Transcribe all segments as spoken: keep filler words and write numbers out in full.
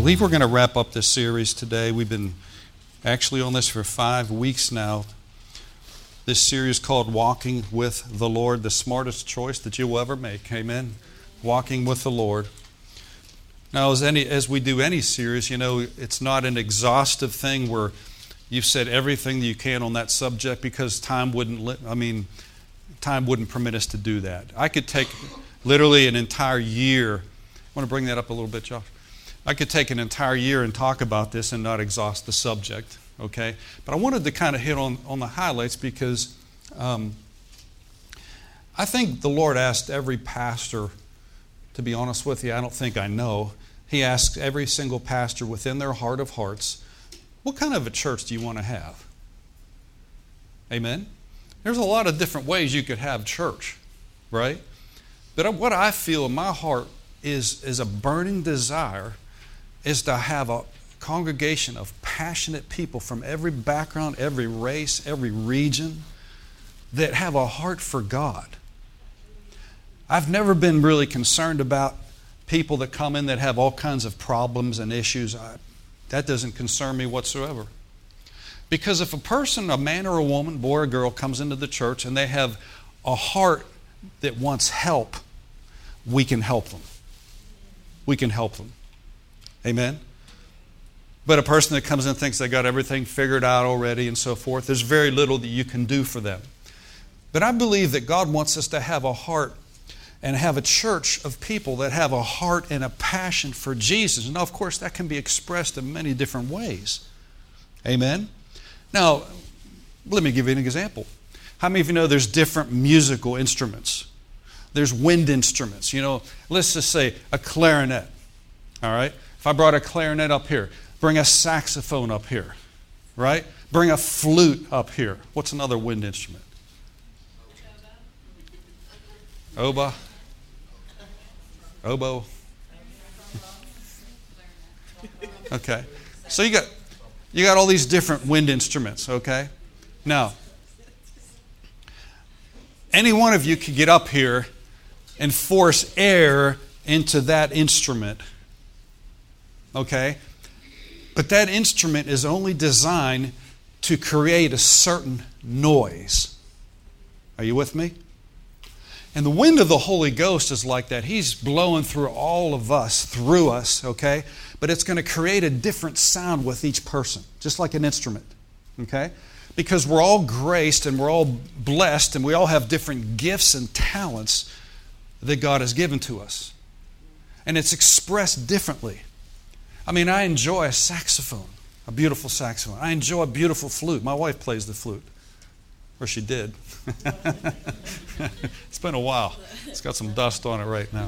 believe we're going to wrap up this series today. We've been actually on this for five weeks now. This series called Walking with the Lord, the smartest choice that you'll ever make. Amen. Walking with the Lord. Now, as any as we do any series, you know, it's not an exhaustive thing where you've said everything that you can on that subject, because time wouldn't. Li- I mean, time wouldn't permit us to do that. I could take literally an entire year. I want to bring that up a little bit, Josh. I could take an entire year and talk about this and not exhaust the subject, okay? But I wanted to kind of hit on, on the highlights because um, I think the Lord asked every pastor, to be honest with you, I don't think I know, He asked every single pastor within their heart of hearts, what kind of a church do you want to have? Amen? There's a lot of different ways you could have church, right? But what I feel in my heart is, is a burning desire is to have a congregation of passionate people from every background, every race, every region that have a heart for God. I've never been really concerned about people that come in that have all kinds of problems and issues. I, that doesn't concern me whatsoever. Because if a person, a man or a woman, boy or girl, comes into the church and they have a heart that wants help, we can help them. We can help them. Amen? But a person that comes in and thinks they got everything figured out already and so forth, there's very little that you can do for them. But I believe that God wants us to have a heart and have a church of people that have a heart and a passion for Jesus. Now, of course, that can be expressed in many different ways. Amen? Now, let me give you an example. How many of you know there's different musical instruments? There's wind instruments. You know, let's just say a clarinet. All right? If I brought a clarinet up here, bring a saxophone up here, right? Bring a flute up here. What's another wind instrument? Oboe. Oboe. Okay. So you got you got all these different wind instruments, okay? Now, any one of you could get up here and force air into that instrument. Okay? But that instrument is only designed to create a certain noise. Are you with me? And the wind of the Holy Ghost is like that. He's blowing through all of us, through us, okay? But it's going to create a different sound with each person, just like an instrument, okay? Because we're all graced and we're all blessed and we all have different gifts and talents that God has given to us. And it's expressed differently. I mean, I enjoy a saxophone, a beautiful saxophone. I enjoy a beautiful flute. My wife plays the flute. Or she did. It's been a while. It's got some dust on it right now.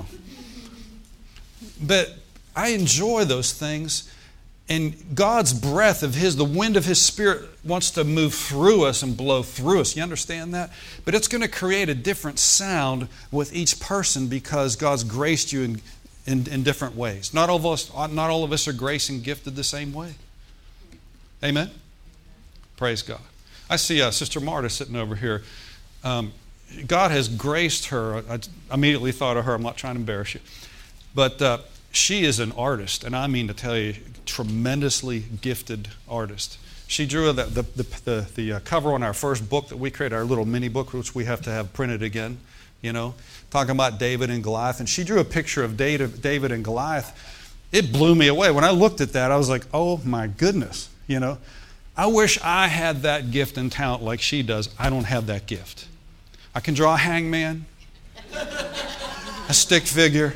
But I enjoy those things. And God's breath of His, the wind of His Spirit wants to move through us and blow through us. You understand that? But it's going to create a different sound with each person because God's graced you in In, in different ways. Not all of us, not all of us are graced and gifted the same way. Amen? Praise God. I see uh, Sister Marta sitting over here. Um, God has graced her. I immediately thought of her. I'm not trying to embarrass you. But uh, she is an artist, and I mean to tell you, tremendously gifted artist. She drew the, the, the, the, the uh, cover on our first book that we created, our little mini book, which we have to have printed again. You know, talking about David and Goliath. And she drew a picture of David and Goliath. It blew me away. When I looked at that, I was like, oh my goodness. You know, I wish I had that gift and talent like she does. I don't have that gift. I can draw a hangman, a stick figure.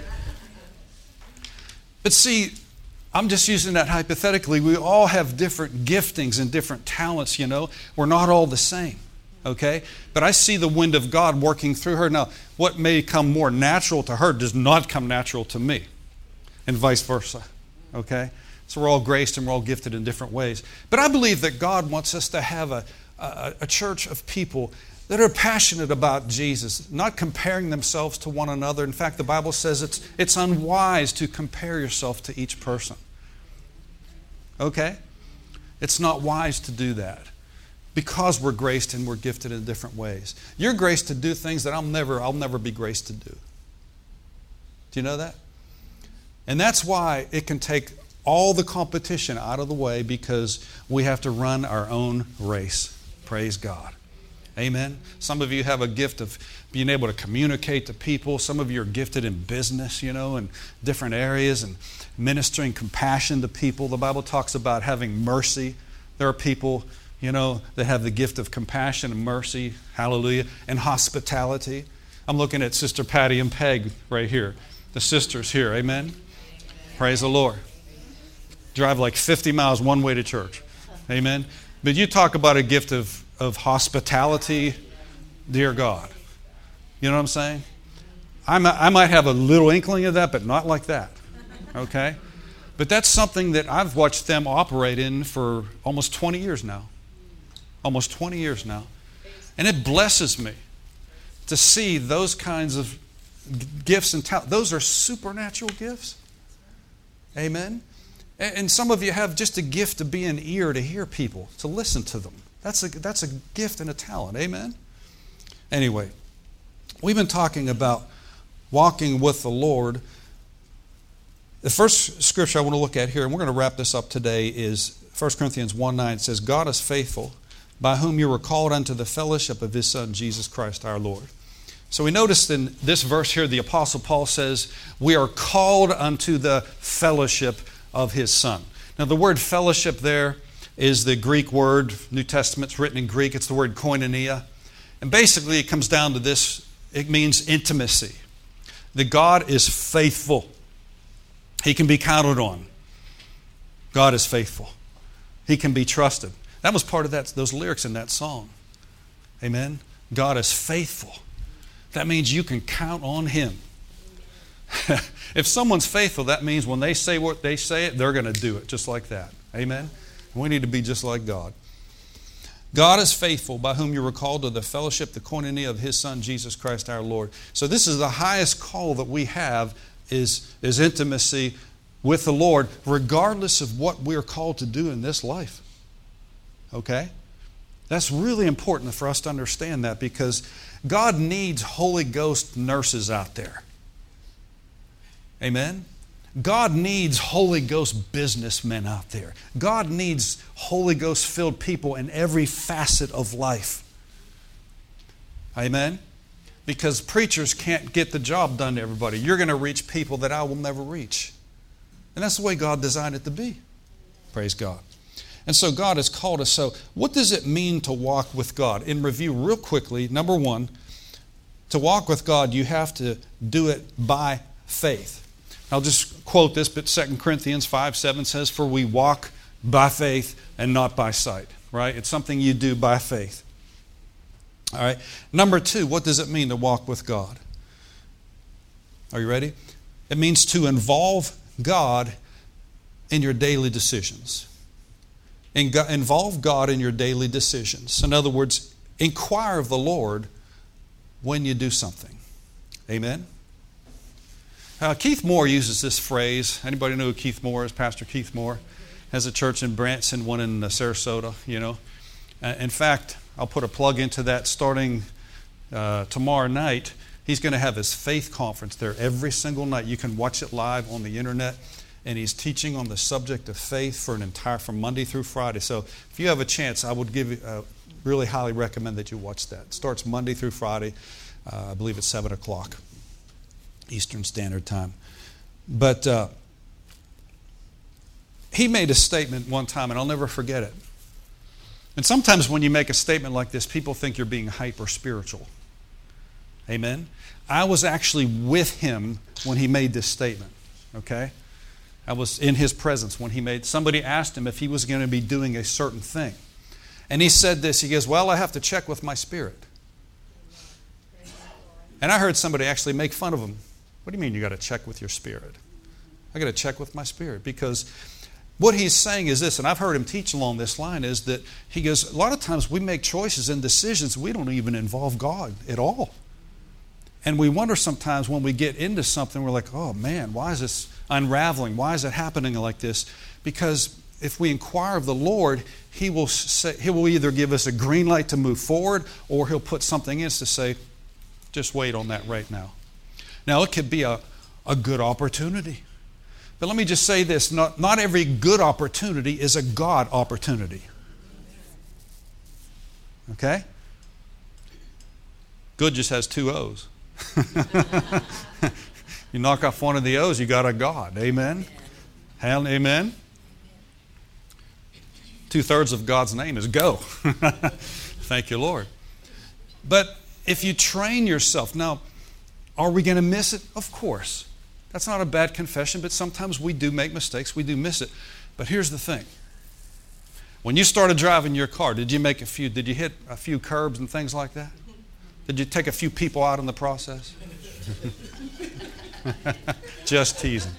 But see, I'm just using that hypothetically. We all have different giftings and different talents, you know. We're not all the same. Okay? But I see the wind of God working through her. Now, what may come more natural to her does not come natural to me, and vice versa. Okay? So we're all graced and we're all gifted in different ways. But I believe that God wants us to have a, a, a church of people that are passionate about Jesus, not comparing themselves to one another. In fact, the Bible says it's, it's unwise to compare yourself to each person. Okay? It's not wise to do that. Because we're graced and we're gifted in different ways. You're graced to do things that I'll never, I'll never be graced to do. Do you know that? And that's why it can take all the competition out of the way because we have to run our own race. Praise God. Amen. Some of you have a gift of being able to communicate to people. Some of you are gifted in business, you know, in different areas and ministering compassion to people. The Bible talks about having mercy. There are people, you know, that have the gift of compassion and mercy. Hallelujah. And hospitality. I'm looking at Sister Patty and Peg right here. The sisters here. Amen. Praise the Lord. Drive like fifty miles one way to church. Amen. But you talk about a gift of, of hospitality, dear God. You know what I'm saying? I might, I might have a little inkling of that, but not like that. Okay? But that's something that I've watched them operate in for almost twenty years now. Almost twenty years now. And it blesses me to see those kinds of gifts and talents. Those are supernatural gifts. Amen? And some of you have just a gift to be an ear to hear people, to listen to them. That's a, that's a gift and a talent. Amen? Anyway, we've been talking about walking with the Lord. The first scripture I want to look at here, and we're going to wrap this up today, is First Corinthians one nine. It says, God is faithful, by whom you were called unto the fellowship of His Son, Jesus Christ our Lord. So we noticed in this verse here, the Apostle Paul says, we are called unto the fellowship of His Son. Now the word fellowship there is the Greek word. New Testament's written in Greek. It's the word koinonia. And basically it comes down to this. It means intimacy. That God is faithful. He can be counted on. God is faithful. He can be trusted. That was part of that, those lyrics in that song. Amen? God is faithful. That means you can count on Him. If someone's faithful, that means when they say what they say, it, they're going to do it just like that. Amen? We need to be just like God. God is faithful, by whom you were called to the fellowship, the koinonia of His Son, Jesus Christ our Lord. So this is the highest call that we have, is, is intimacy with the Lord, regardless of what we're called to do in this life. Okay? That's really important for us to understand that, because God needs Holy Ghost nurses out there. Amen? God needs Holy Ghost businessmen out there. God needs Holy Ghost filled people in every facet of life. Amen? Because preachers can't get the job done to everybody. You're going to reach people that I will never reach. And that's the way God designed it to be. Praise God. And so God has called us. So what does it mean to walk with God? In review real quickly, number one, to walk with God, you have to do it by faith. I'll just quote this, but Second Corinthians five seven says, for we walk by faith and not by sight. Right? It's something you do by faith. All right. Number two, what does it mean to walk with God? Are you ready? It means to involve God in your daily decisions. Involve God in your daily decisions. In other words, inquire of the Lord when you do something. Amen? Uh, Keith Moore uses this phrase. Anybody know who Keith Moore is? Pastor Keith Moore has a church in Branson, one in uh, Sarasota, you know. Uh, in fact, I'll put a plug into that starting uh, tomorrow night. He's going to have his faith conference there every single night. You can watch it live on the internet. And he's teaching on the subject of faith for an entire, from Monday through Friday. So if you have a chance, I would give you, uh, really highly recommend that you watch that. It starts Monday through Friday. Uh, I believe it's seven o'clock Eastern Standard Time. But uh, he made a statement one time, and I'll never forget it. And sometimes when you make a statement like this, people think you're being hyper spiritual. Amen? I was actually with him when he made this statement. Okay? I was in his presence when he made, somebody asked him if he was going to be doing a certain thing. And he said this, he goes, well, I have to check with my spirit. And I heard somebody actually make fun of him. What do you mean you got to check with your spirit? I got to check with my spirit, because what he's saying is this, and I've heard him teach along this line, is that he goes, a lot of times we make choices and decisions, we don't even involve God at all. And we wonder sometimes when we get into something, we're like, oh man, why is this unraveling? Why is it happening like this? Because if we inquire of the Lord, He will say, He will either give us a green light to move forward, or He'll put something in us to say, just wait on that right now. Now, it could be a, a good opportunity But let me just say this, not, not every good opportunity is a God opportunity. Okay? Good just has two O's. You knock off one of the O's, you got a God. Amen? Hell, amen? Two-thirds of God's name is go. Thank you, Lord. But if you train yourself, now, are we going to miss it? Of course. That's not a bad confession, but sometimes we do make mistakes. We do miss it. But here's the thing. When you started driving your car, did you make a few, did you hit a few curbs and things like that? Did you take a few people out in the process? Just teasing.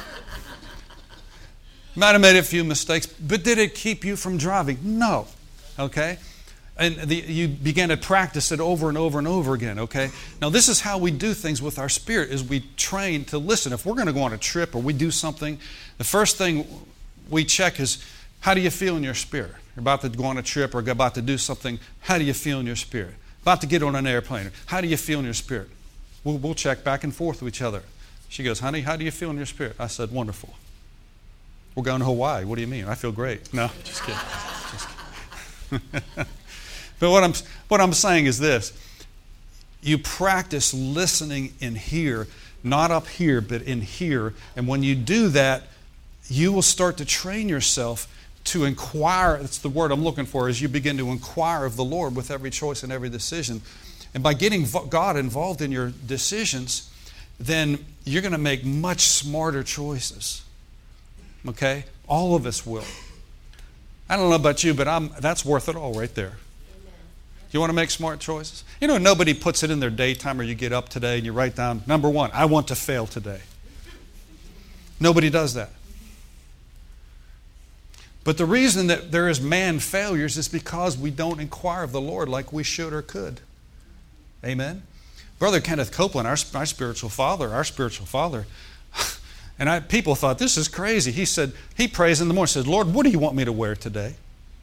Might have made a few mistakes, but did it keep you from driving? No. Okay? And the, you began to practice it over and over and over again, okay? Now, this is how we do things with our spirit, is we train to listen. If we're going to go on a trip or we do something, the first thing we check is, how do you feel in your spirit? You're about to go on a trip or about to do something, how do you feel in your spirit? About to get on an airplane, how do you feel in your spirit? We'll, we'll check back and forth with each other. She goes, honey, how do you feel in your spirit? I said, wonderful. We're going to Hawaii. What do you mean? I feel great. No, just kidding. Just kidding. But what I'm, what I'm saying is this. You practice listening in here, not up here, but in here. And when you do that, you will start to train yourself to inquire. That's the word I'm looking for, is you begin to inquire of the Lord with every choice and every decision. And by getting God involved in your decisions, then you're going to make much smarter choices. Okay? All of us will. I don't know about you, but I'm, that's worth it all right there. You want to make smart choices? You know, nobody puts it in their daytime, or you get up today and you write down, number one, I want to fail today. Nobody does that. But the reason that there is man failures is because we don't inquire of the Lord like we should or could. Amen? Brother Kenneth Copeland, our, our spiritual father, our spiritual father, and I, people thought, this is crazy. He said, he prays in the morning, says, Lord, what do you want me to wear today?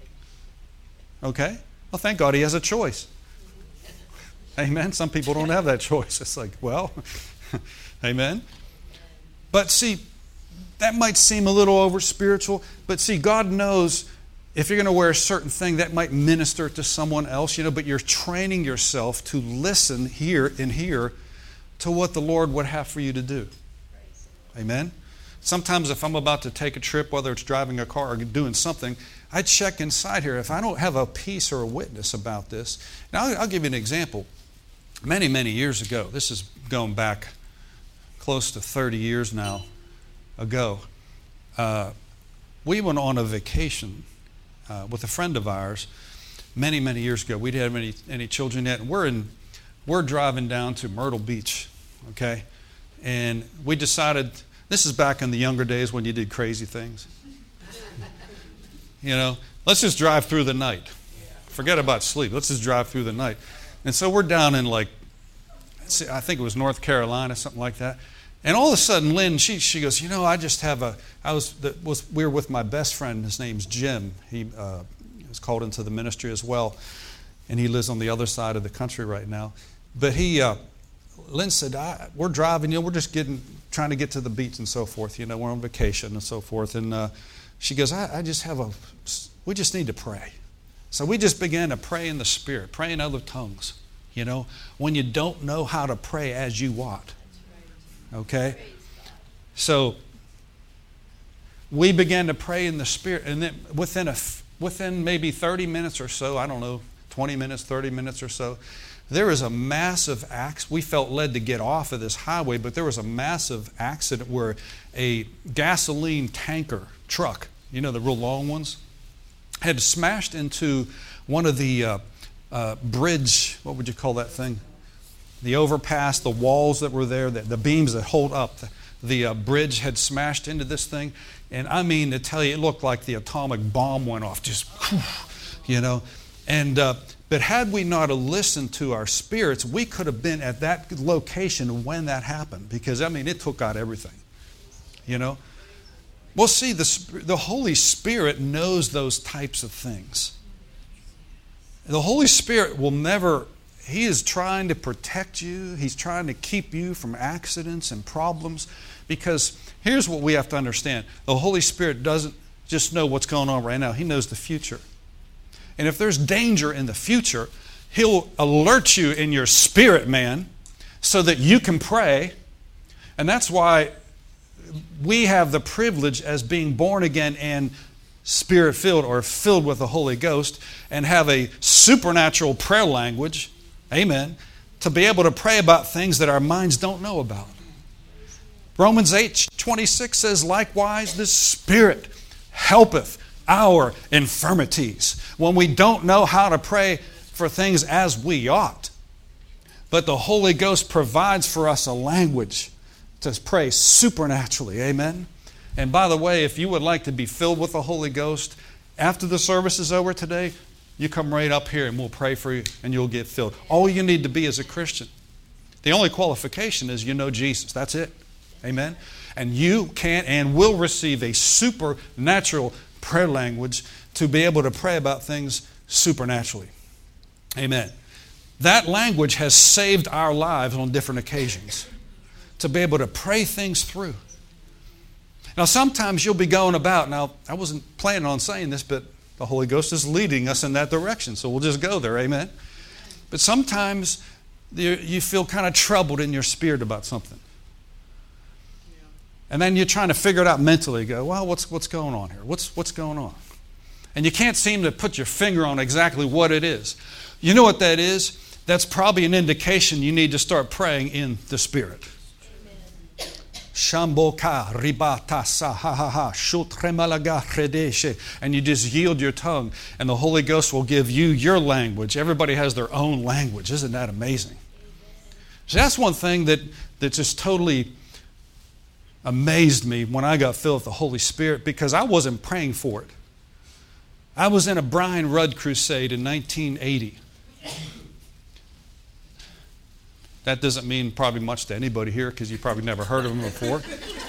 Okay? Well, thank God he has a choice. Amen? Some people don't have that choice. It's like, well, amen? But see, that might seem a little over spiritual, but see, God knows if you're going to wear a certain thing, that might minister to someone else, you know, but you're training yourself to listen here and here to what the Lord would have for you to do. Amen? Sometimes if I'm about to take a trip, whether it's driving a car or doing something, I check inside here. If I don't have a piece or a witness about this, now I'll, I'll give you an example. Many, many years ago, this is going back close to thirty years now ago, uh, we went on a vacation uh, with a friend of ours many, many years ago. We didn't have any, any children yet, and we're, in, we're driving down to Myrtle Beach, okay? And we decided, this is back in the younger days when you did crazy things. You know, let's just drive through the night. Forget about sleep. Let's just drive through the night. And so we're down in like, I think it was North Carolina, something like that. And all of a sudden, Lynn, she she goes, you know, I just have a, I was, the, was we were with my best friend. His name's Jim. He uh, was called into the ministry as well. And he lives on the other side of the country right now. But he, uh, Lynn said, I, we're driving, you know, we're just getting, trying to get to the beach and so forth. You know, we're on vacation and so forth. And uh, she goes, I, I just have a, we just need to pray. So we just began to pray in the Spirit, pray in other tongues. You know, when you don't know how to pray as you ought. Okay? So we began to pray in the Spirit, and then within a within maybe thirty minutes or so, I don't know, twenty minutes, thirty minutes or so, there was a massive accident. We felt led to get off of this highway, but there was a massive accident where a gasoline tanker truck, you know, the real long ones, had smashed into one of the uh, uh, bridge, what would you call that thing? The overpass, the walls that were there, the, the beams that hold up. The, the uh, bridge had smashed into this thing. And I mean, to tell you, it looked like the atomic bomb went off. Just, you know. And uh, but had we not listened to our spirits, we could have been at that location when that happened. Because, I mean, it took out everything. You know. Well, see, the, the Holy Spirit knows those types of things. The Holy Spirit will never, He is trying to protect you. He's trying to keep you from accidents and problems. Because here's what we have to understand. The Holy Spirit doesn't just know what's going on right now. He knows the future. And if there's danger in the future, He'll alert you in your spirit, man, so that you can pray. And that's why we have the privilege as being born again and Spirit-filled or filled with the Holy Ghost and have a supernatural prayer language, amen, to be able to pray about things that our minds don't know about. Romans eight twenty-six says, likewise, the Spirit helpeth our infirmities when we don't know how to pray for things as we ought. But the Holy Ghost provides for us a language to pray supernaturally, amen? And by the way, if you would like to be filled with the Holy Ghost, after the service is over today, you come right up here and we'll pray for you and you'll get filled. All you need to be is a Christian. The only qualification is you know Jesus. That's it. Amen? And you can and will receive a supernatural prayer language to be able to pray about things supernaturally. Amen. That language has saved our lives on different occasions. To be able to pray things through. Now, sometimes you'll be going about. Now, I wasn't planning on saying this, but the Holy Ghost is leading us in that direction. So we'll just go there. Amen. But sometimes you feel kind of troubled in your spirit about something. And then you're trying to figure it out mentally. Go, well, what's what's going on here? What's what's going on? And you can't seem to put your finger on exactly what it is. You know what that is? That's probably an indication you need to start praying in the Spirit. Shamboka ribata sa ha ha ha shutremalaga redeshe, and you just yield your tongue, and the Holy Ghost will give you your language. Everybody has their own language. Isn't that amazing? So that's one thing that that just totally amazed me when I got filled with the Holy Spirit, because I wasn't praying for it. I was in a Brian Rudd crusade in nineteen eighty. That doesn't mean probably much to anybody here because you probably never heard of him before.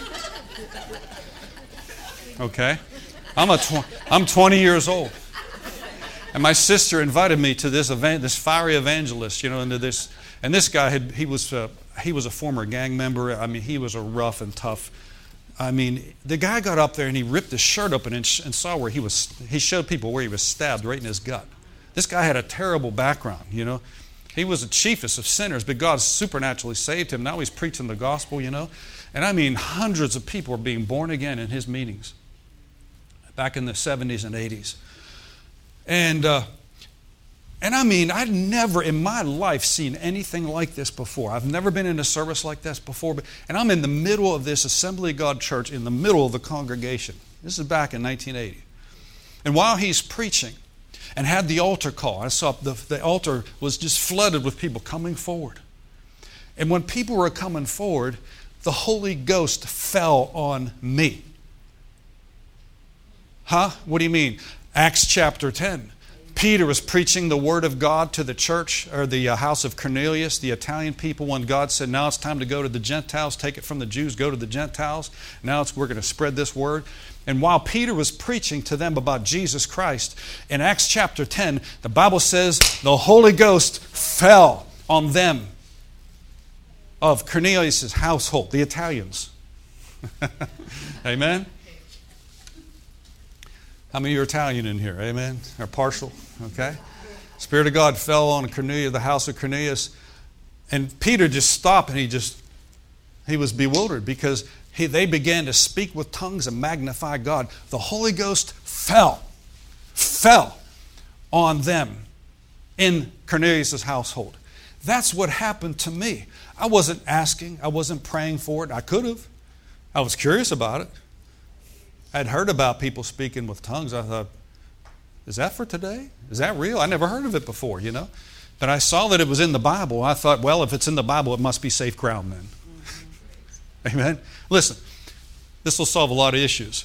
Okay? I'm a tw- I'm twenty years old. And my sister invited me to this event, this fiery evangelist, you know, into this. And this guy, had he was uh, he was a former gang member. I mean, he was a rough and tough. I mean, the guy got up there and he ripped his shirt open and, sh- and saw where he was. He showed people where he was stabbed right in his gut. This guy had a terrible background, you know. He was the chiefest of sinners, but God supernaturally saved him. Now he's preaching the gospel, you know. And I mean, hundreds of people are being born again in his meetings back in the seventies and eighties. And, uh, and I mean, I'd never in my life seen anything like this before. I've never been in a service like this before. But, and I'm in the middle of this Assembly of God church, in the middle of the congregation. This is back in nineteen eighty. And while he's preaching, and had the altar call. I saw the, the altar was just flooded with people coming forward. And when people were coming forward, the Holy Ghost fell on me. Huh? What do you mean? Acts chapter ten. Peter was preaching the word of God to the church, or the uh, house of Cornelius, the Italian people, when God said, now it's time to go to the Gentiles, take it from the Jews, go to the Gentiles. Now it's, we're going to spread this word. And while Peter was preaching to them about Jesus Christ, in Acts chapter ten, the Bible says the Holy Ghost fell on them of Cornelius' household, the Italians. Amen? How many are Italian in here? Amen? Or partial? Okay? Spirit of God fell on Cornelius, the house of Cornelius. And Peter just stopped and he just, he was bewildered because he, they began to speak with tongues and magnify God. The Holy Ghost fell, fell on them in Cornelius' household. That's what happened to me. I wasn't asking. I wasn't praying for it. I could have. I was curious about it. I'd heard about people speaking with tongues. I thought, is that for today? Is that real? I never heard of it before, you know. But I saw that it was in the Bible. I thought, well, if it's in the Bible, it must be safe ground then. Mm-hmm. Amen? Listen, this will solve a lot of issues.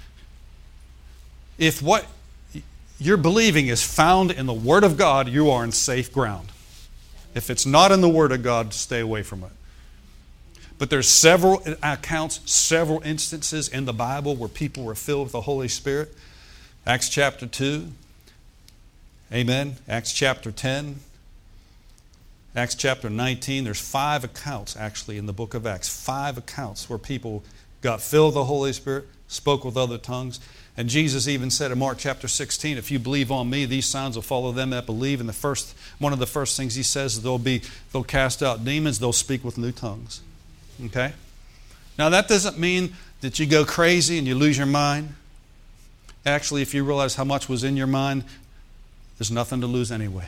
If what you're believing is found in the Word of God, you are in safe ground. If it's not in the Word of God, stay away from it. But there's several accounts, several instances in the Bible where people were filled with the Holy Spirit. Acts chapter two. Amen. Acts chapter ten. Acts chapter nineteen, there's five accounts actually in the book of Acts. Five accounts where people got filled with the Holy Spirit, spoke with other tongues. And Jesus even said in Mark chapter sixteen, if you believe on me, these signs will follow them that believe. And the first, one of the first things he says is they'll be, they'll cast out demons, they'll speak with new tongues. Okay? Now that doesn't mean that you go crazy and you lose your mind. Actually, if you realize how much was in your mind, there's nothing to lose anyway.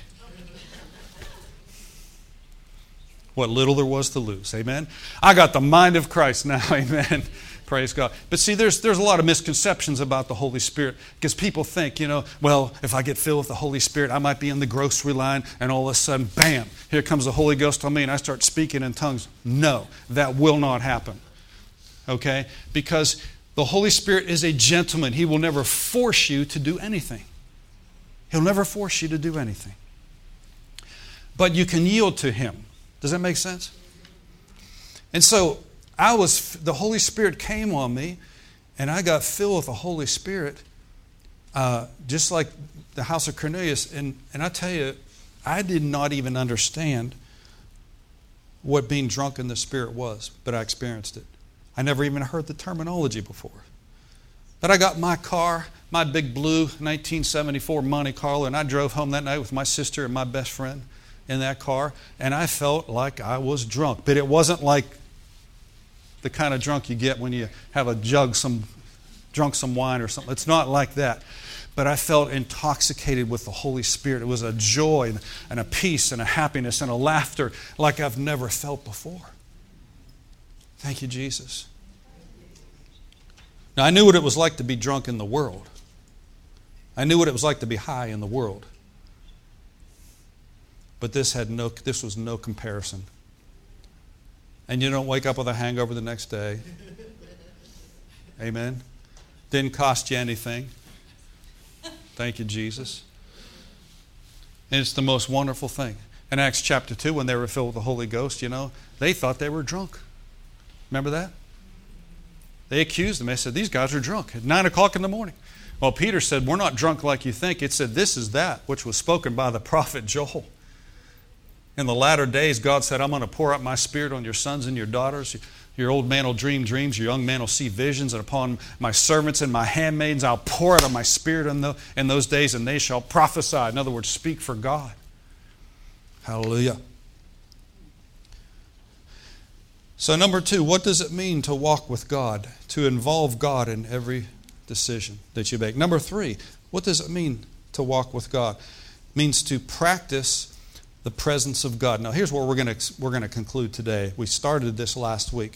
What little there was to lose. Amen? I got the mind of Christ now. Amen. Praise God. But see, there's there's a lot of misconceptions about the Holy Spirit because people think, you know, well, if I get filled with the Holy Spirit, I might be in the grocery line and all of a sudden, bam, here comes the Holy Ghost on me and I start speaking in tongues. No, that will not happen. Okay? Because the Holy Spirit is a gentleman. He will never force you to do anything. He'll never force you to do anything. But you can yield to Him. Does that make sense? And so, I was, the Holy Spirit came on me, and I got filled with the Holy Spirit, uh, just like the house of Cornelius. And, and I tell you, I did not even understand what being drunk in the Spirit was, but I experienced it. I never even heard the terminology before. But I got my car, my big blue nineteen seventy-four Monte Carlo, and I drove home that night with my sister and my best friend in that car, and I felt like I was drunk. But it wasn't like the kind of drunk you get when you have a jug, some drunk some wine or something. It's not like that. But I felt intoxicated with the Holy Spirit. It was a joy and a peace and a happiness and a laughter like I've never felt before. Thank you, Jesus. Now, I knew what it was like to be drunk in the world. I knew what it was like to be high in the world. But this had no, this was no comparison. And you don't wake up with a hangover the next day. Amen. Didn't cost you anything. Thank you, Jesus. And it's the most wonderful thing. In Acts chapter two, when they were filled with the Holy Ghost, you know, they thought they were drunk. Remember that? They accused them. They said, these guys are drunk at nine o'clock in the morning. Well, Peter said, we're not drunk like you think. It said, this is that which was spoken by the prophet Joel. In the latter days, God said, I'm going to pour out my Spirit on your sons and your daughters. Your old man will dream dreams. Your young man will see visions. And upon my servants and my handmaidens, I'll pour out of my Spirit in, the, in those days, and they shall prophesy. In other words, speak for God. Hallelujah. So number two, what does it mean to walk with God? To involve God in every decision that you make. Number three, what does it mean to walk with God? It means to practice the presence of God. Now, here's where we're going to we're going to conclude today. We started this last week.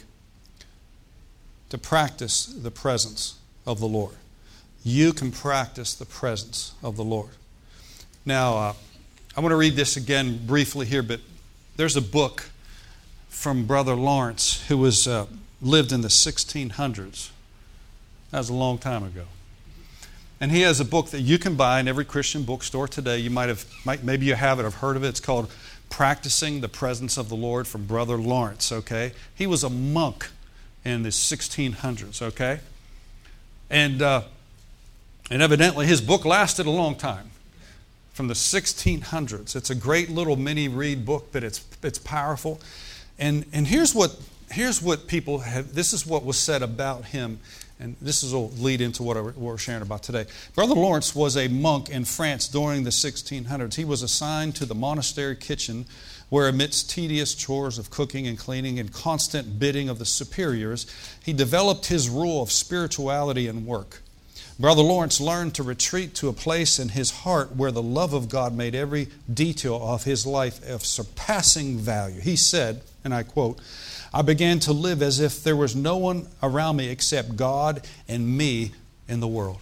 To practice the presence of the Lord. You can practice the presence of the Lord. Now, uh, I want to read this again briefly here, but there's a book from Brother Lawrence who was uh, lived in the sixteen hundreds. That was a long time ago. And he has a book that you can buy in every Christian bookstore today. You might have, might, maybe you have it, have heard of it. It's called Practicing the Presence of the Lord from Brother Lawrence, okay? He was a monk in the sixteen hundreds, okay? And, uh, and evidently his book lasted a long time. From the sixteen hundreds. It's a great little mini read book, but it's it's powerful. And and here's what here's what people have, this is what was said about him. And this is will lead into what we're sharing about today. Brother Lawrence was a monk in France during the sixteen hundreds. He was assigned to the monastery kitchen where amidst tedious chores of cooking and cleaning and constant bidding of the superiors, he developed his rule of spirituality and work. Brother Lawrence learned to retreat to a place in his heart where the love of God made every detail of his life of surpassing value. He said, and I quote, I began to live as if there was no one around me except God and me in the world.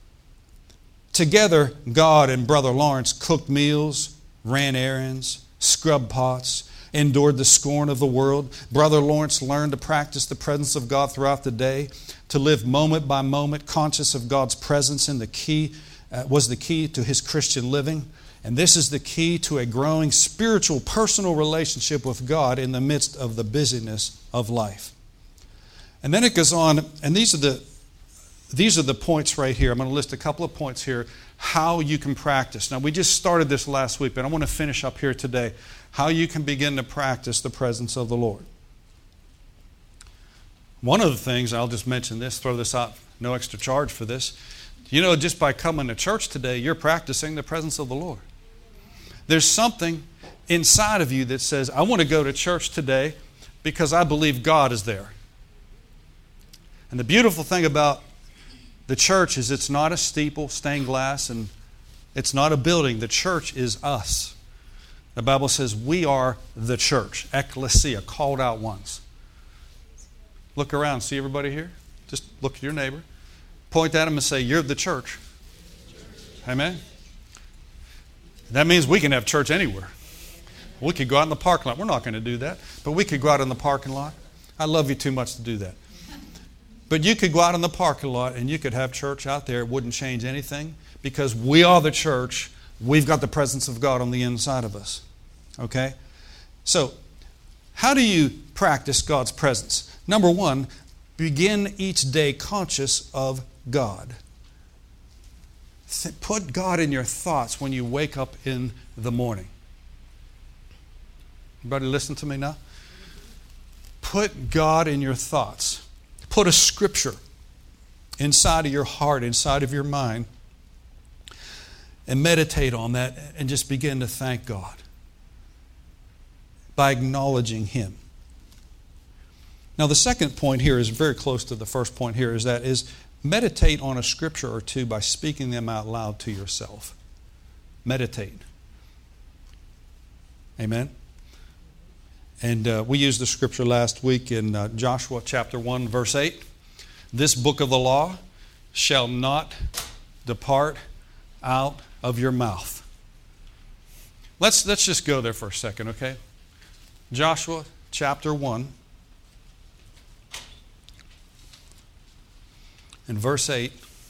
Together, God and Brother Lawrence cooked meals, ran errands, scrubbed pots, endured the scorn of the world. Brother Lawrence learned to practice the presence of God throughout the day, to live moment by moment, conscious of God's presence in the key, uh, was the key to his Christian living. And this is the key to a growing spiritual, personal relationship with God in the midst of the busyness of life. And then it goes on, and these are the these are the points right here. I'm going to list a couple of points here how you can practice. Now, we just started this last week, but I want to finish up here today. How you can begin to practice the presence of the Lord. One of the things, I'll just mention this, throw this out, no extra charge for this. You know, just by coming to church today, you're practicing the presence of the Lord. There's something inside of you that says, I want to go to church today because I believe God is there. And the beautiful thing about the church is it's not a steeple, stained glass, and it's not a building. The church is us. The Bible says we are the church, ecclesia, called out ones. Look around, see everybody here? Just look at your neighbor. Point at them and say, you're the church. Amen? That means we can have church anywhere. We could go out in the parking lot. We're not going to do that. But we could go out in the parking lot. I love you too much to do that. But you could go out in the parking lot and you could have church out there. It wouldn't change anything because we are the church. We've got the presence of God on the inside of us. Okay? So, how do you practice God's presence? Number one, begin each day conscious of God. Put God in your thoughts when you wake up in the morning. Everybody listen to me now? Put God in your thoughts. Put a scripture inside of your heart, inside of your mind, and meditate on that and just begin to thank God by acknowledging Him. Now, the second point here is very close to the first point here, is that is meditate on a scripture or two by speaking them out loud to yourself. Meditate. Amen? And uh, we used the scripture last week in uh, Joshua chapter one, verse eight. This book of the law shall not depart out of your mouth. Let's, let's just go there for a second, okay? Joshua chapter one and verse eight.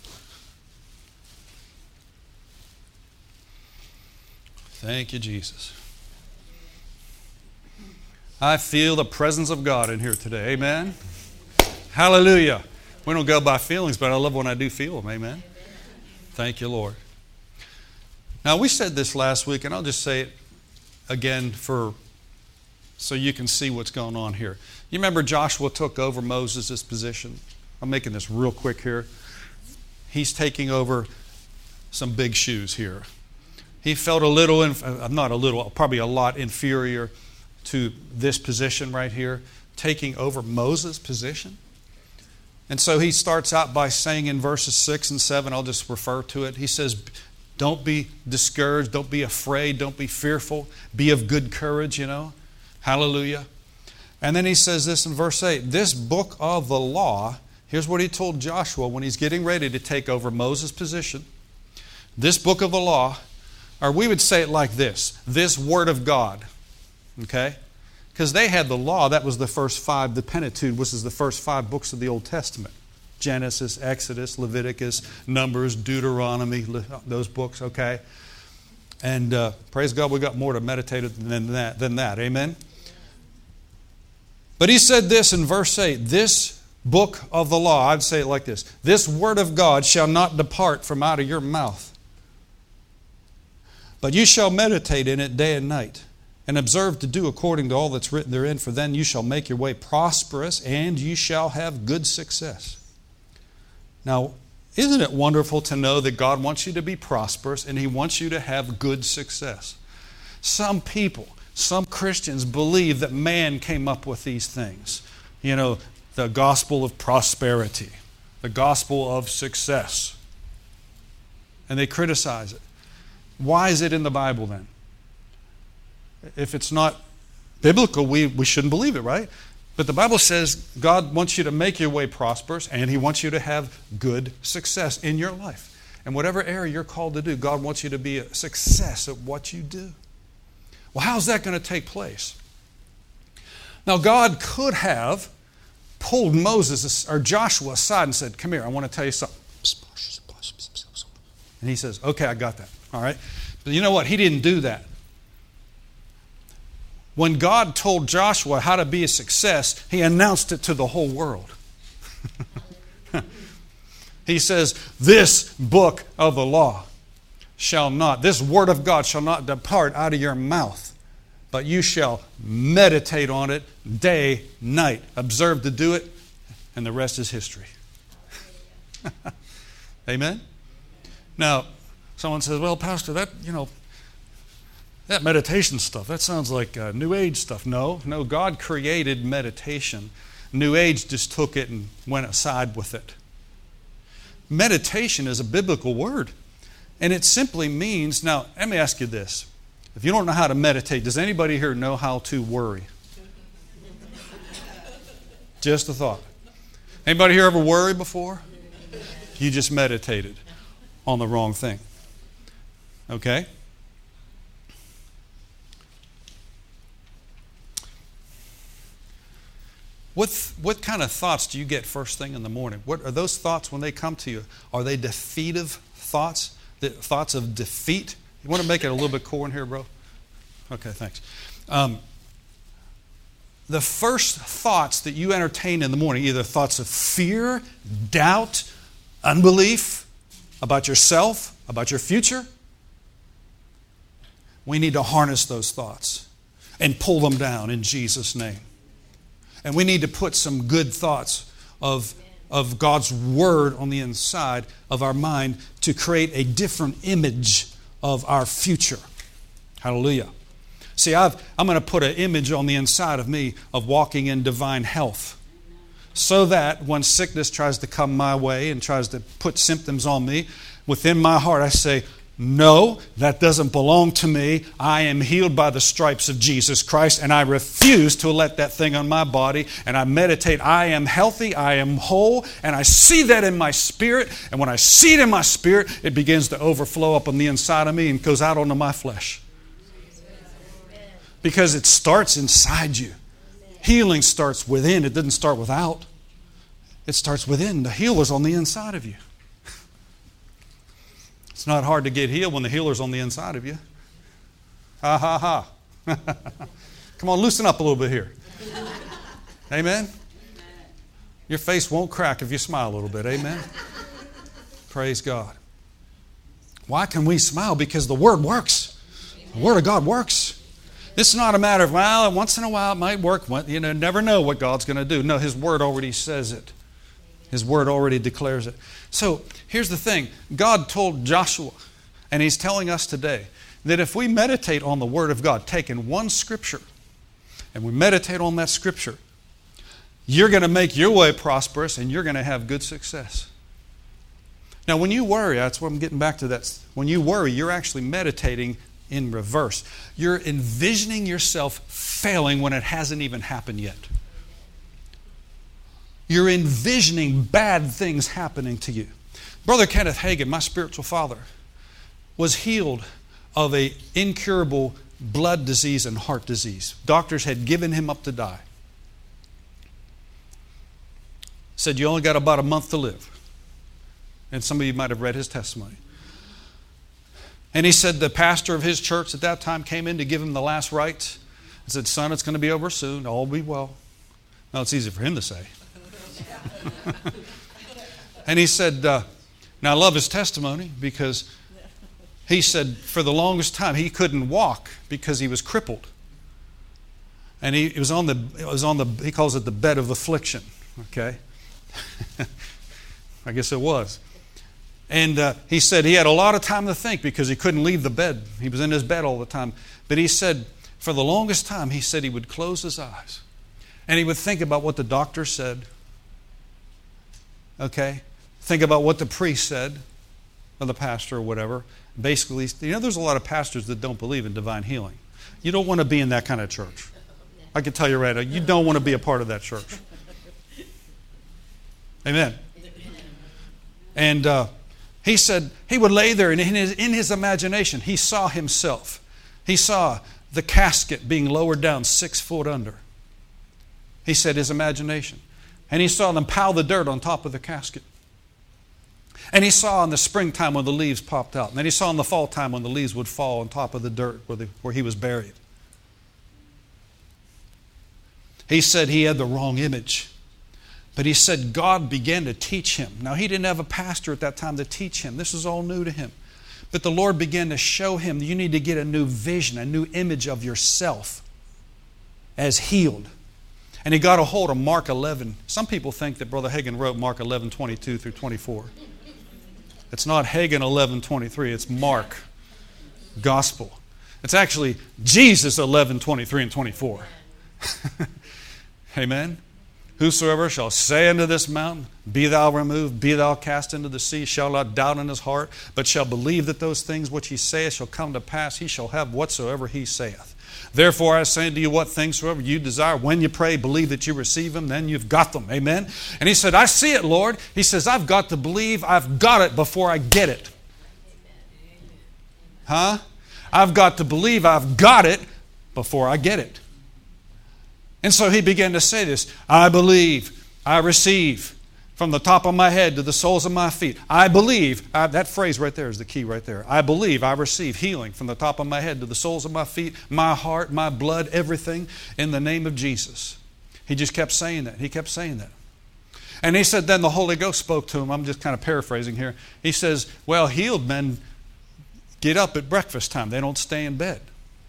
Thank you, Jesus. I feel the presence of God in here today. Amen. Hallelujah. We don't go by feelings, but I love when I do feel them. Amen. Thank you, Lord. Now, we said this last week, and I'll just say it again for so you can see what's going on here. You remember Joshua took over Moses' position? I'm making this real quick here. He's taking over some big shoes here. He felt a little, inf- not a little, probably a lot inferior to this position right here, taking over Moses' position. And so he starts out by saying in verses six and seven, I'll just refer to it. He says, don't be discouraged, don't be afraid, don't be fearful, be of good courage, you know. Hallelujah. And then he says this in verse eight, this book of the law, here's what he told Joshua when he's getting ready to take over Moses' position. This book of the law, or we would say it like this, this word of God. Okay? Because they had the law, that was the first five, the Pentateuch, which is the first five books of the Old Testament. Genesis, Exodus, Leviticus, Numbers, Deuteronomy, those books, okay? And uh, praise God, we got more to meditate than that, than that, amen? But he said this in verse eight, this book of the law, I'd say it like this, this word of God shall not depart from out of your mouth, but you shall meditate in it day and night, and observe to do according to all that's written therein, for then you shall make your way prosperous, and you shall have good success. Now, isn't it wonderful to know that God wants you to be prosperous, and He wants you to have good success? Some people, some Christians believe that man came up with these things. You know, the gospel of prosperity, the gospel of success. And they criticize it. Why is it in the Bible then? If it's not biblical, we, we shouldn't believe it, right? But the Bible says God wants you to make your way prosperous, and He wants you to have good success in your life. And whatever area you're called to do, God wants you to be a success at what you do. Well, how's that going to take place? Now, God could have pulled Moses or Joshua aside and said, come here, I want to tell you something. And he says, okay, I got that. All right. But you know what? He didn't do that. When God told Joshua how to be a success, He announced it to the whole world. He says, this book of the law. shall not, this word of God shall not depart out of your mouth, but you shall meditate on it day, night. Observe to do it, and the rest is history. Amen? Now, someone says, well, Pastor, that, you know, that meditation stuff, that sounds like uh, New Age stuff. No, no, God created meditation. New Age just took it and went aside with it. Meditation is a biblical word. And it simply means, now, let me ask you this. If you don't know how to meditate, does anybody here know how to worry? Just a thought. Anybody here ever worried before? You just meditated on the wrong thing. Okay? What, what kind of thoughts do you get first thing in the morning? What are those thoughts when they come to you? Are they defeative thoughts? The thoughts of defeat? You want to make it a little bit cool in here, bro? Okay, thanks. Um, the first thoughts that you entertain in the morning, either thoughts of fear, doubt, unbelief about yourself, about your future, we need to harness those thoughts and pull them down in Jesus' name. And we need to put some good thoughts of, of God's Word on the inside of our mind to create a different image of our future. Hallelujah. See, I've, I'm going to put an image on the inside of me of walking in divine health, so that when sickness tries to come my way and tries to put symptoms on me, within my heart I say, no, that doesn't belong to me. I am healed by the stripes of Jesus Christ, and I refuse to let that thing on my body. And I meditate, I am healthy, I am whole, and I see that in my spirit. And when I see it in my spirit, it begins to overflow up on the inside of me and goes out onto my flesh. Because it starts inside you. Healing starts within, it doesn't start without. It starts within. The healer's on the inside of you. It's not hard to get healed when the healer's on the inside of you. Ha ha ha. Come on, loosen up a little bit here. Amen? Your face won't crack if you smile a little bit. Amen? Praise God. Why can we smile? Because the Word works. The Word of God works. This is not a matter of, well, once in a while it might work. You know, never know what God's going to do. No, His Word already says it. His Word already declares it. So here's the thing. God told Joshua, and He's telling us today, that if we meditate on the Word of God, taking one Scripture, and we meditate on that Scripture, you're going to make your way prosperous and you're going to have good success. Now when you worry, that's what I'm getting back to that. When you worry, you're actually meditating in reverse. You're envisioning yourself failing when it hasn't even happened yet. You're envisioning bad things happening to you. Brother Kenneth Hagin, my spiritual father, was healed of an incurable blood disease and heart disease. Doctors had given him up to die. Said, you only got about a month to live. And some of you might have read his testimony. And he said the pastor of his church at that time came in to give him the last rites. He said, son, it's going to be over soon. All will be well. Now, it's easy for him to say. And he said, uh, now I love his testimony because he said for the longest time he couldn't walk because he was crippled. And he it was on the it was on the he calls it the bed of affliction. Okay, I guess it was. And uh, he said he had a lot of time to think because he couldn't leave the bed. He was in his bed all the time. But he said for the longest time he said he would close his eyes and he would think about what the doctor said. Okay, think about what the priest said, or the pastor, or whatever. Basically, you know, there's a lot of pastors that don't believe in divine healing. You don't want to be in that kind of church. I can tell you right now, you don't want to be a part of that church. Amen. And uh, he said he would lay there, and in his, in his imagination, he saw himself. He saw the casket being lowered down six foot under. He said his imagination. And he saw them pile the dirt on top of the casket. And he saw in the springtime when the leaves popped out. And then he saw in the fall time when the leaves would fall on top of the dirt where, the, where he was buried. He said he had the wrong image. But he said God began to teach him. Now he didn't have a pastor at that time to teach him. This was all new to him. But the Lord began to show him, you need to get a new vision, a new image of yourself as healed. And he got a hold of Mark eleven. Some people think that Brother Hagin wrote Mark eleven, twenty-two through twenty-four. It's not Hagin eleven, twenty-three. It's Mark Gospel. It's actually Jesus eleven, twenty-three and twenty-four. Amen. Whosoever shall say unto this mountain, be thou removed, be thou cast into the sea, shall not doubt in his heart, but shall believe that those things which he saith shall come to pass, he shall have whatsoever he saith. Therefore I say unto you, what things soever you desire, when you pray, believe that you receive them, then you've got them. Amen. And he said, I see it, Lord. He says, I've got to believe I've got it before I get it. Huh? I've got to believe I've got it before I get it. And so he began to say this, I believe, I receive, from the top of my head to the soles of my feet. I believe, I, that phrase right there is the key right there. I believe I receive healing from the top of my head to the soles of my feet, my heart, my blood, everything in the name of Jesus. He just kept saying that. He kept saying that. And he said, then the Holy Ghost spoke to him. I'm just kind of paraphrasing here. He says, well, healed men get up at breakfast time. They don't stay in bed.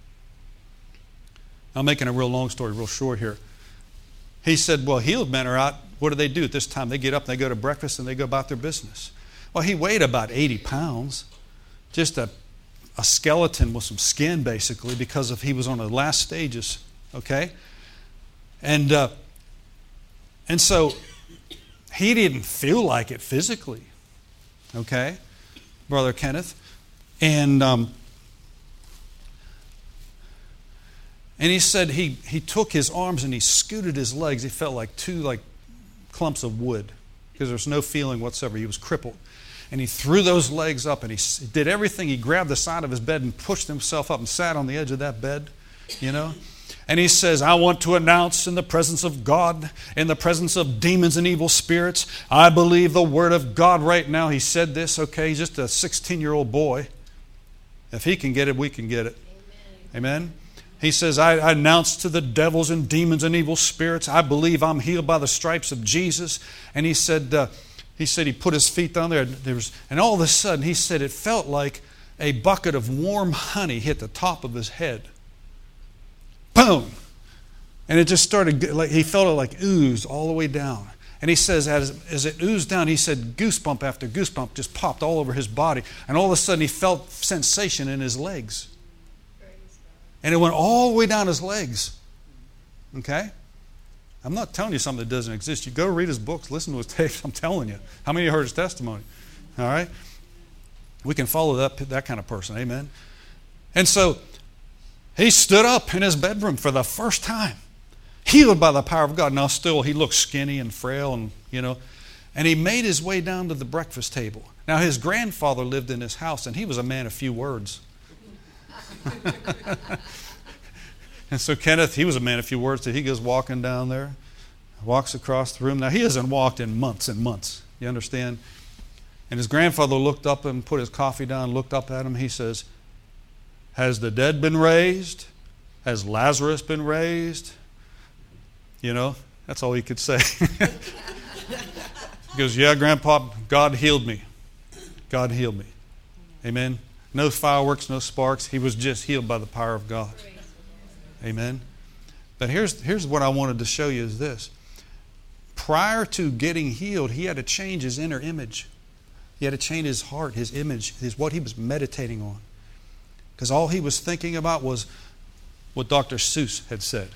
I'm making a real long story real short here. He said, well, healed men are out. What do they do at this time? They get up and they go to breakfast and they go about their business. Well, he weighed about eighty pounds. Just a, a skeleton with some skin, basically, because of he was on the last stages. Okay? And, uh, and so he didn't feel like it physically. Okay? Brother Kenneth. And... Um, And he said he, he took his arms and he scooted his legs. He felt like two like clumps of wood because there was no feeling whatsoever. He was crippled. And he threw those legs up and he did everything. He grabbed the side of his bed and pushed himself up and sat on the edge of that bed, you know. And he says, I want to announce in the presence of God, in the presence of demons and evil spirits, I believe the Word of God right now. He said this, okay, he's just a sixteen-year-old boy. If he can get it, we can get it. Amen. Amen? He says, I, I announce to the devils and demons and evil spirits, I believe I'm healed by the stripes of Jesus. And he said, uh, he said he put his feet down there. There was, and all of a sudden, he said it felt like a bucket of warm honey hit the top of his head. Boom! And it just started, like he felt it like ooze all the way down. And he says, as, as it oozed down, he said goosebump after goosebump just popped all over his body. And all of a sudden, he felt sensation in his legs. And it went all the way down his legs. Okay? I'm not telling you something that doesn't exist. You go read his books, listen to his tapes. I'm telling you. How many of you heard his testimony? All right? We can follow that, that kind of person. Amen? And so, he stood up in his bedroom for the first time. Healed by the power of God. Now still, he looked skinny and frail and, you know. And he made his way down to the breakfast table. Now, his grandfather lived in his house, and he was a man of few words. And so Kenneth, he was a man of few words, so he goes walking down there, walks across the room. Now, he hasn't walked in months and months. You understand? And his grandfather looked up and put his coffee down, looked up at him. He says, has the dead been raised? Has Lazarus been raised? You know, that's all he could say. He goes, yeah, Grandpa, God healed me. God healed me. Amen. No fireworks, no sparks. He was just healed by the power of God. Amen. But here's, here's what I wanted to show you is this. Prior to getting healed, he had to change his inner image. He had to change his heart, his image, his what he was meditating on. Because all he was thinking about was what Doctor Seuss had said.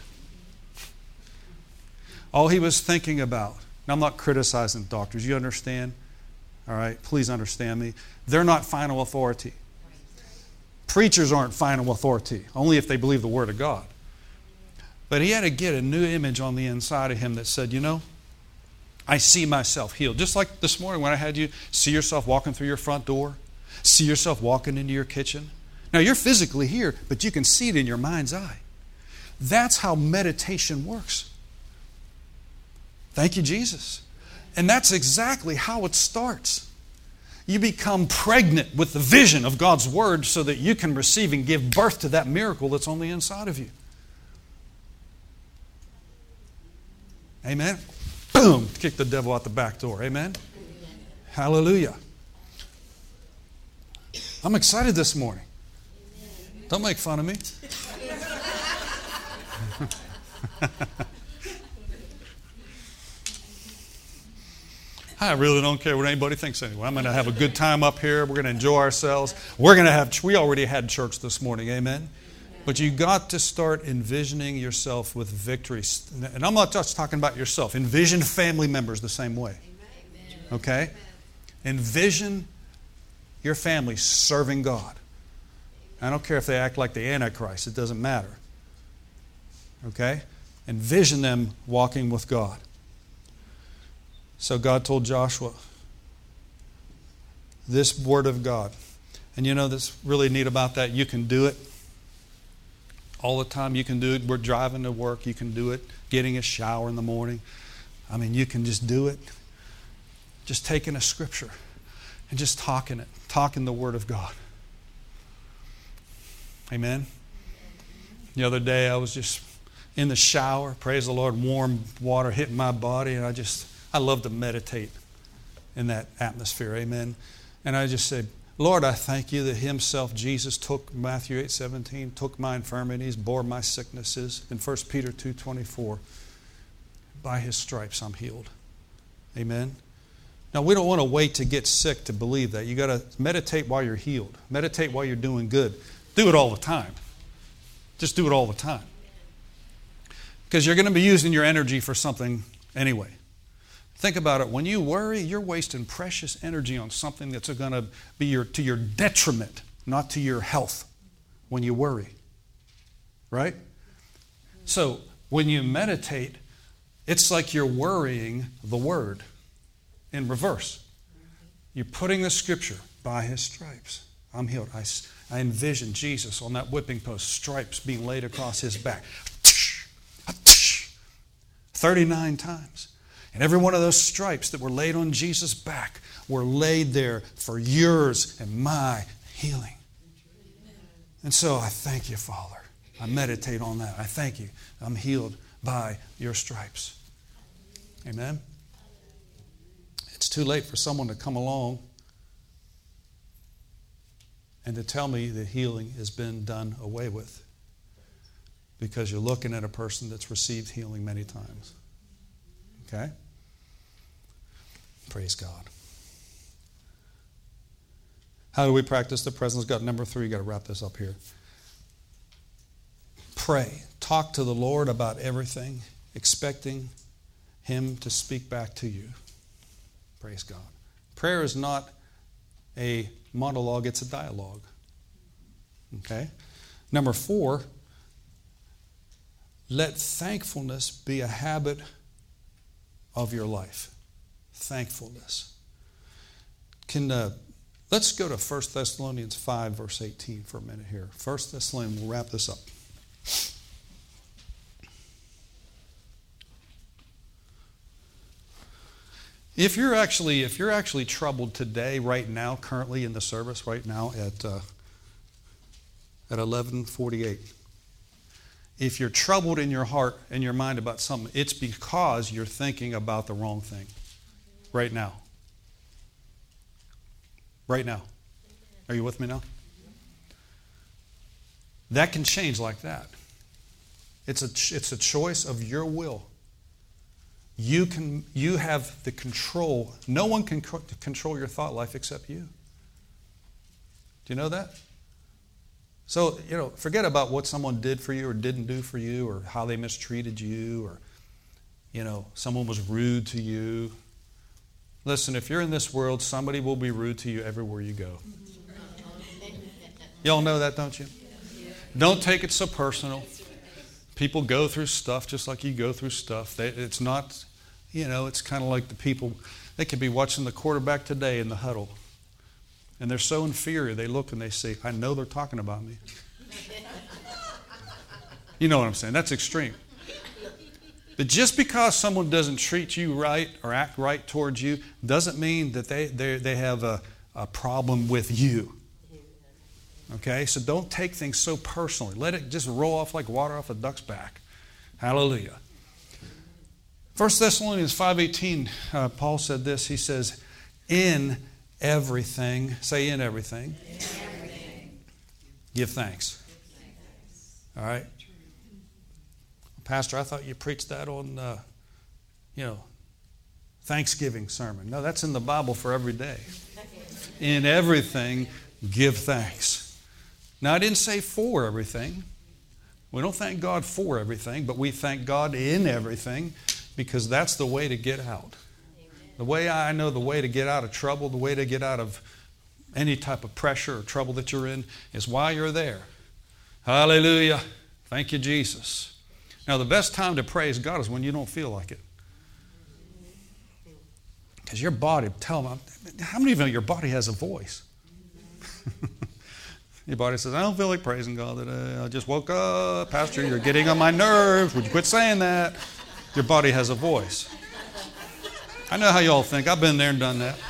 All he was thinking about. Now, I'm not criticizing doctors. You understand? All right? Please understand me. They're not final authority. Preachers aren't final authority, only if they believe the Word of God. But he had to get a new image on the inside of him that said, you know, I see myself healed. Just like this morning when I had you see yourself walking through your front door, see yourself walking into your kitchen. Now, you're physically here, but you can see it in your mind's eye. That's how meditation works. Thank you, Jesus. And that's exactly how it starts. You become pregnant with the vision of God's Word so that you can receive and give birth to that miracle that's on the inside of you. Amen? Boom! Kick the devil out the back door. Amen? Hallelujah. I'm excited this morning. Don't make fun of me. I really don't care what anybody thinks anyway. I'm going to have a good time up here. We're going to enjoy ourselves. We're going to have, we already had church this morning, amen? But you got to start envisioning yourself with victory. And I'm not just talking about yourself. Envision family members the same way. Okay? Envision your family serving God. I don't care if they act like the Antichrist. It doesn't matter. Okay? Envision them walking with God. So God told Joshua this word of God. And you know that's really neat about that? You can do it all the time. You can do it. We're driving to work. You can do it. Getting a shower in the morning. I mean, you can just do it. Just taking a scripture and just talking it. Talking the word of God. Amen? The other day I was just in the shower. Praise the Lord. Warm water hitting my body. And I just... I love to meditate in that atmosphere, amen. And I just said, Lord, I thank you that Himself, Jesus, took, Matthew eight seventeen, took my infirmities, bore my sicknesses. In First Peter two twenty-four, by His stripes I'm healed. Amen. Now, we don't want to wait to get sick to believe that. You got to meditate while you're healed. Meditate while you're doing good. Do it all the time. Just do it all the time. Because you're going to be using your energy for something anyway. Think about it. When you worry, you're wasting precious energy on something that's going to be your, to your detriment, not to your health, when you worry. Right? So, when you meditate, it's like you're worrying the Word in reverse. You're putting the Scripture, by His stripes, I'm healed. I, I envision Jesus on that whipping post, stripes being laid across His back. thirty-nine times. And every one of those stripes that were laid on Jesus' back were laid there for yours and my healing. And so I thank you, Father. I meditate on that. I thank you. I'm healed by your stripes. Amen? It's too late for someone to come along and to tell me that healing has been done away with, because you're looking at a person that's received healing many times. Okay? Praise God. How do we practice the presence of God? Number three, you've got to wrap this up here. Pray. Talk to the Lord about everything, expecting Him to speak back to you. Praise God. Prayer is not a monologue, it's a dialogue. Okay? Number four, let thankfulness be a habit of your life. Thankfulness. Can uh, let's go to First Thessalonians five, verse eighteen for a minute here. First Thessalonians, we'll wrap this up. If you're actually if you're actually troubled today, right now, currently in the service, right now at uh, at eleven forty-eight. If you're troubled in your heart and your mind about something, it's because you're thinking about the wrong thing right now. Right now. Are you with me now? That can change like that. It's a, it's a choice of your will. You can, you have the control. No one can co- control your thought life except you. Do you know that? So, you know, forget about what someone did for you or didn't do for you, or how they mistreated you, or, you know, someone was rude to you. Listen, if you're in this world, somebody will be rude to you everywhere you go. Y'all know that, don't you? Don't take it so personal. People go through stuff just like you go through stuff. They, it's not, you know, it's kind of like the people, they could be watching the quarterback today in the huddle. And they're so inferior, they look and they say, I know they're talking about me. You know what I'm saying? That's extreme. But just because someone doesn't treat you right or act right towards you doesn't mean that they, they, they have a, a problem with you. Okay? So don't take things so personally. Let it just roll off like water off a duck's back. Hallelujah. First Thessalonians five eighteen, uh, Paul said this. He says, in everything, say in everything. In everything. Give thanks. All right? Pastor, I thought you preached that on, uh, you know, Thanksgiving sermon. No, that's in the Bible for every day. In everything, give thanks. Now, I didn't say for everything. We don't thank God for everything, but we thank God in everything because that's the way to get out. The way I know the way to get out of trouble, the way to get out of any type of pressure or trouble that you're in is while you're there. Hallelujah. Thank you, Jesus. Now, the best time to praise God is when you don't feel like it. Because your body, tell them, how many of you know your body has a voice? Your body says, I don't feel like praising God today. I just woke up. Pastor, you're getting on my nerves. Would you quit saying that? Your body has a voice. I know how you all think. I've been there and done that.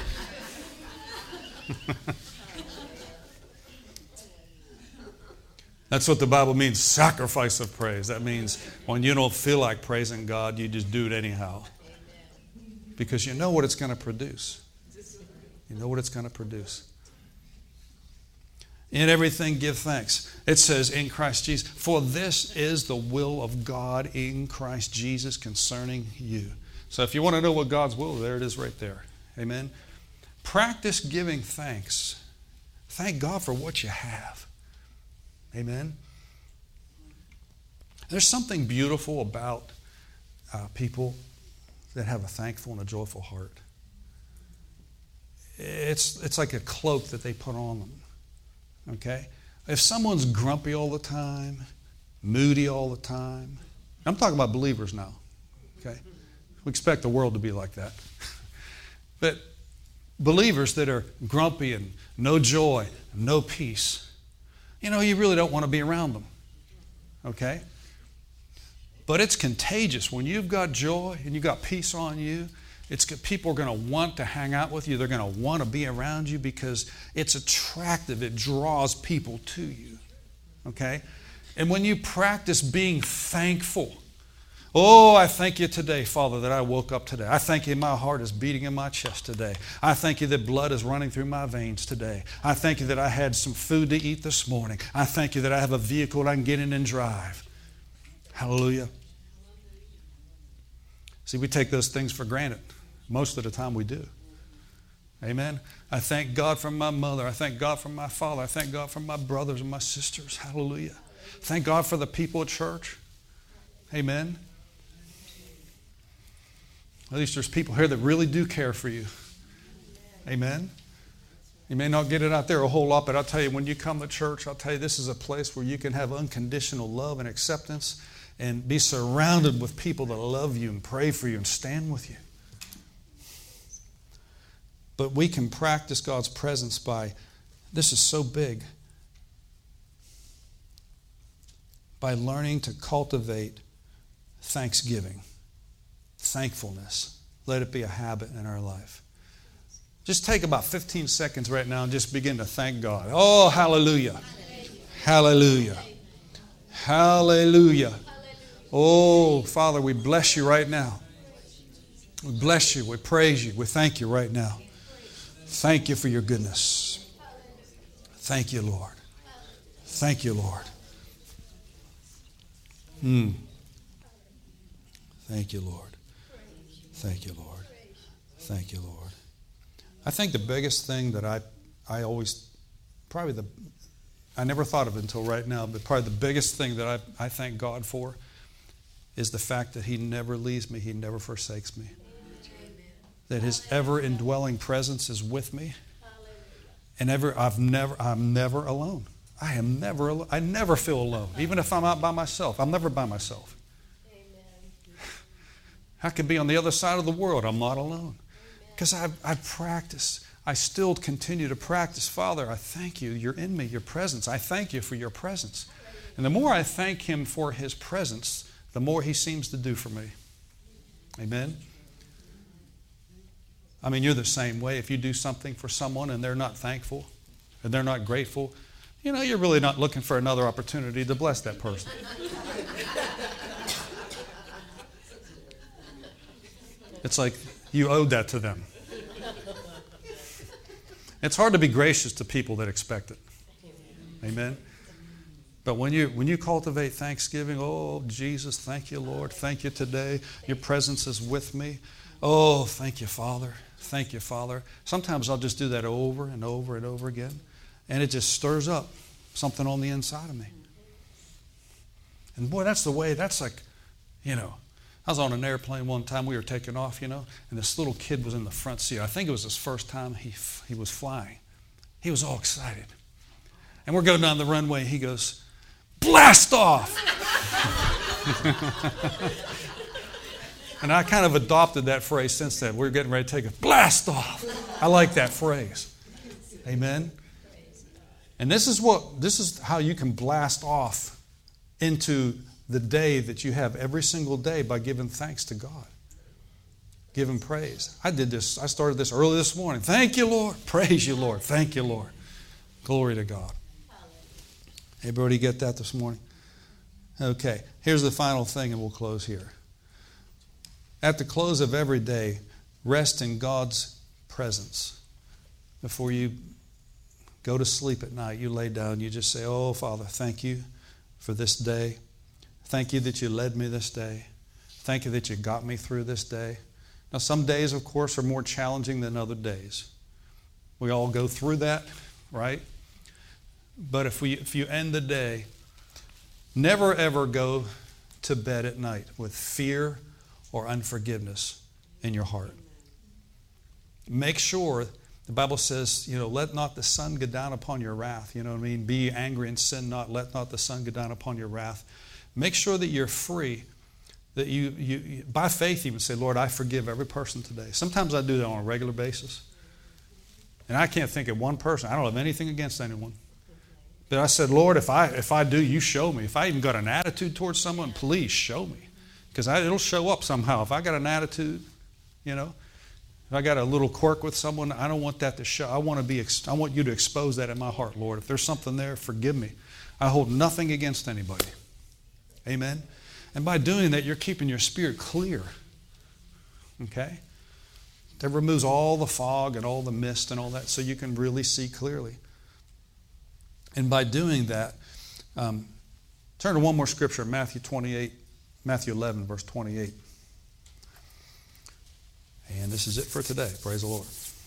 That's what the Bible means, sacrifice of praise. That means when you don't feel like praising God, you just do it anyhow. Because you know what it's going to produce. You know what it's going to produce. In everything, give thanks. It says, in Christ Jesus. For this is the will of God in Christ Jesus concerning you. So if you want to know what God's will is, there it is right there. Amen. Practice giving thanks. Thank God for what you have. Amen. There's something beautiful about uh, people that have a thankful and a joyful heart. It's, it's like a cloak that they put on them. Okay? If someone's grumpy all the time, moody all the time, I'm talking about believers now. Okay? We expect the world to be like that. But believers that are grumpy and no joy, no peace, you know, you really don't want to be around them. Okay? But it's contagious. When you've got joy and you've got peace on you, it's people are going to want to hang out with you. They're going to want to be around you because it's attractive. It draws people to you. Okay? And when you practice being thankful, oh, I thank you today, Father, that I woke up today. I thank you my heart is beating in my chest today. I thank you that blood is running through my veins today. I thank you that I had some food to eat this morning. I thank you that I have a vehicle that I can get in and drive. Hallelujah. See, we take those things for granted. Most of the time we do. Amen. I thank God for my mother. I thank God for my father. I thank God for my brothers and my sisters. Hallelujah. Thank God for the people at church. Amen. At least there's people here that really do care for you. Amen. You may not get it out there a whole lot, but I'll tell you, when you come to church, I'll tell you, this is a place where you can have unconditional love and acceptance and be surrounded with people that love you and pray for you and stand with you. But we can practice God's presence by, this is so big, by learning to cultivate thanksgiving, thankfulness. Let it be a habit in our life. Just take about fifteen seconds right now and just begin to thank God. Oh, hallelujah. Hallelujah. Hallelujah. Oh, Father, we bless you right now. We bless you. We praise you. We thank you right now. Thank you for your goodness. Thank you, Lord. Thank you, Lord. Mm. Thank you, Lord. Thank you, Lord. Thank you, Lord. I think the biggest thing that I, I always, probably the, I never thought of it until right now, but probably the biggest thing that I, I thank God for is the fact that He never leaves me, He never forsakes me. That His ever indwelling presence is with me. And ever, I've never, I'm never alone. I am never alone. I never feel alone. Even if I'm out by myself, I'm never by myself. I could be on the other side of the world. I'm not alone. Because I've, I've practiced. I still continue to practice. Father, I thank you. You're in me, your presence. I thank you for your presence. And the more I thank Him for His presence, the more He seems to do for me. Amen? I mean, you're the same way. If you do something for someone and they're not thankful and they're not grateful, you know, you're really not looking for another opportunity to bless that person. It's like you owed that to them. It's hard to be gracious to people that expect it. Amen? But when you when you cultivate thanksgiving, oh, Jesus, thank you, Lord. Thank you today. Your presence is with me. Oh, thank you, Father. Thank you, Father. Sometimes I'll just do that over and over and over again. And it just stirs up something on the inside of me. And boy, that's the way, that's like, you know, I was on an airplane one time. We were taking off, you know, and this little kid was in the front seat. I think it was his first time he he was flying. He was all excited. And we're going down the runway. He goes, blast off! And I kind of adopted that phrase since then. We're getting ready to take a blast off. I like that phrase. Amen. And this is what this is how you can blast off into the day that you have every single day, by giving thanks to God. Give Him praise. I did this. I started this early this morning. Thank you, Lord. Praise you, Lord. Thank you, Lord. Glory to God. Everybody get that this morning? Okay. Here's the final thing, and we'll close here. At the close of every day, rest in God's presence. Before you go to sleep at night, you lay down, you just say, oh, Father, thank you for this day. Thank you that you led me this day. Thank you that you got me through this day. Now, some days, of course, are more challenging than other days. We all go through that, right? But if we, if you end the day, never ever go to bed at night with fear or unforgiveness in your heart. Make sure, the Bible says, you know, let not the sun go down upon your wrath. You know what I mean? Be angry and sin not. Let not the sun go down upon your wrath. Make sure that you're free, that you, you, you by faith even say, Lord, I forgive every person today. Sometimes I do that on a regular basis. And I can't think of one person. I don't have anything against anyone. But I said, Lord, if I if I do, you show me. If I even got an attitude towards someone, please show me. Because it'll show up somehow. If I got an attitude, you know, if I got a little quirk with someone, I don't want that to show. I want to be. I want you to expose that in my heart, Lord. If there's something there, forgive me. I hold nothing against anybody. Amen. And by doing that, you're keeping your spirit clear. Okay? That removes all the fog and all the mist and all that, so you can really see clearly. And by doing that, um, turn to one more scripture, Matthew twenty-eight, Matthew eleven, verse twenty-eight. And this is it for today. Praise the Lord.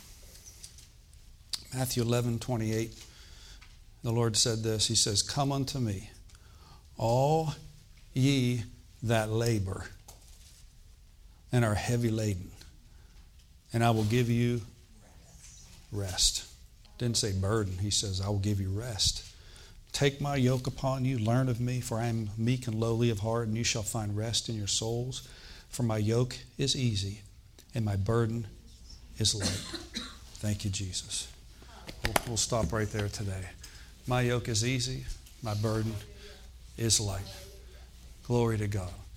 Matthew eleven, twenty-eight. The Lord said this. He says, come unto me, all ye that labor and are heavy laden, and I will give you rest. Didn't say burden. He says, I will give you rest. Take my yoke upon you, learn of me, for I am meek and lowly of heart, and you shall find rest in your souls. For my yoke is easy, and my burden is light. Thank you, Jesus. We'll, we'll stop right there today. My yoke is easy, my burden is light. Glory to God.